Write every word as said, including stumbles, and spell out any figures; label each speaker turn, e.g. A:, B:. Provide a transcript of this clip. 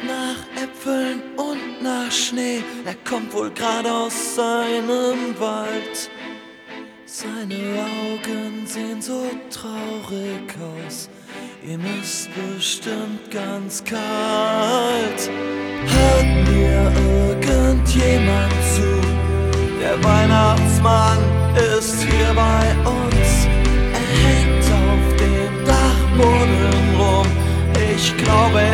A: nach Äpfeln und nach Schnee. Er kommt wohl grad aus seinem Wald. Seine Augen sehen so traurig aus. Ihm ist bestimmt ganz kalt. Hört mir irgendjemand zu? Der Weihnachtsmann